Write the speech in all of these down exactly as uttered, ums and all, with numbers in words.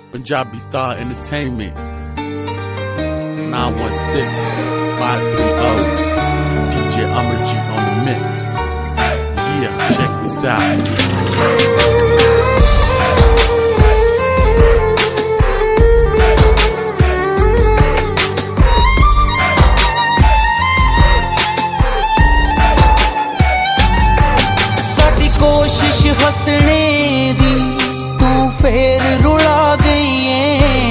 Punjabi Star Entertainment. nine one six, five three zero. D J Amarjeet on the mix. Yeah, check this out. कोशिश हंसने दी तू फेर रुला गई है,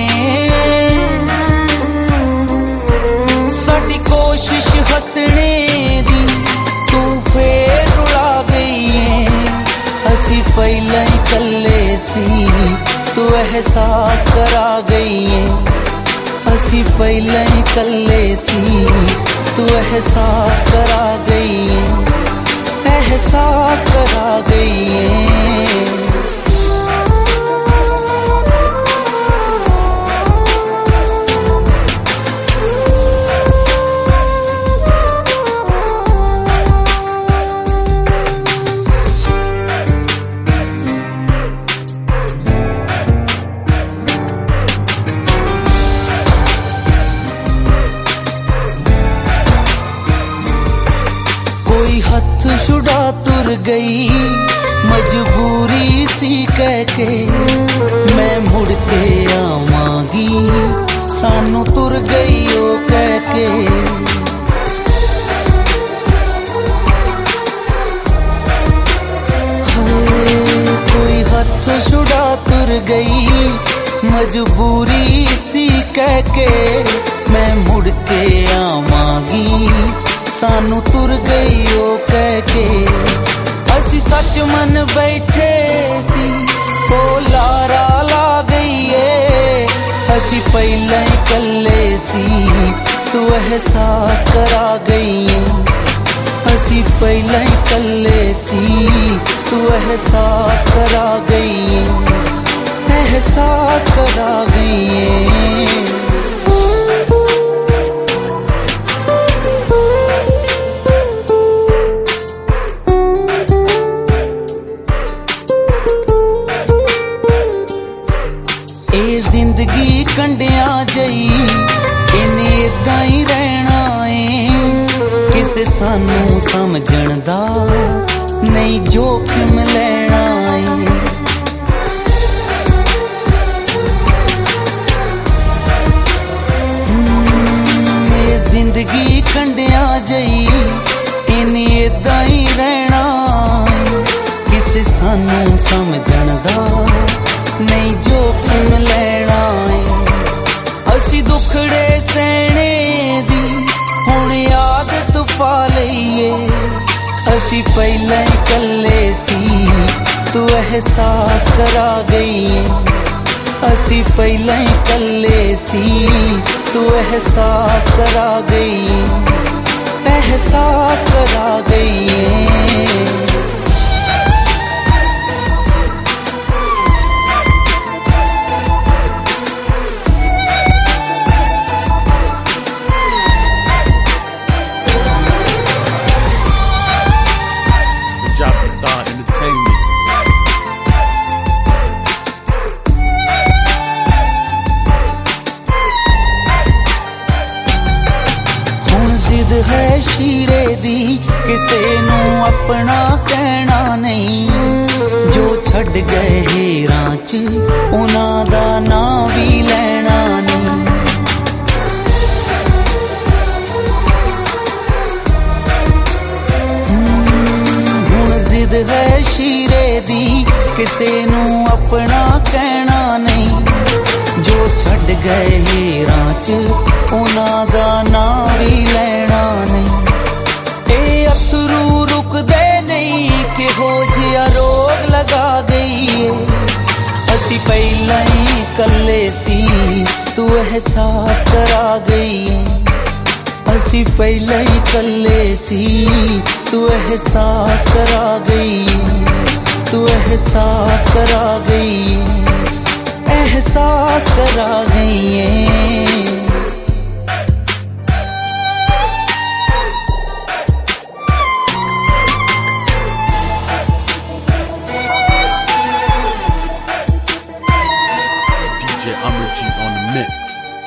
साडी कोशिश हंसने दी तू फेर रुला गई है। असी पहले ही कल्ले सी तू एहसास करा गई है, असी पहले ही कल्ले सी तू एहसास करा गई है, एहसास करा गई है। कोई हथ छुड़ा तुर गई मजबूरी सी कह के, मैं मुड़ के आवांगी सानू तुर गई ओ कह के। कोई हथ छुड़ा तुर गई मजबूरी सी कह के, मैं मुड़ के आवांगी सानू तुर गई ओ कह के। असी सच मन बैठे सी ओ लारा ला गई है, असी पहले ही कल्ले सी तू एहसास करा गई है, असी पहले ही कल्ले सी तू एहसास करा गई है, एहसास करा गई है। जिंदगी कंडिया जई इन्हें इदा ही रहना है, किसे सानू समझण दा नहीं जोखिम लेना है। ये जिंदगी कंडिया जई इन्हें इदा ही रहना है, किसे सानू समझण दा नहीं जोखिम लेना है। असी दुखड़े सहने दी हुण आदत पा लईए, असी पहले ही कल्ले सी तू एहसास करा गई है, असी पहले ही कल्ले सी तू एहसास करा गई है, एहसास करा गई है। Punjabi Star Entertainment. हुण जिद है शीरे दी किसे नू अपना कहना नहीं, जो छड़ गए हेरां च उन्हां दा नां भी लेना नहीं। है शीरे दी किसे नू अपना कहना नहीं, जो छड़ गए हेरां च उन्हां दा नां भी लेना नहीं। ए अथरू रुकदे नहीं कि हो जिया रोग लगा गई है, असी पहला ही कल्ले सी तू एहसास करा गई है, असी पहले ही कल्ले सी तू एहसास करा गई, तू एहसास करा गई, एहसास करा गई है। D J D J Amarji on the mix.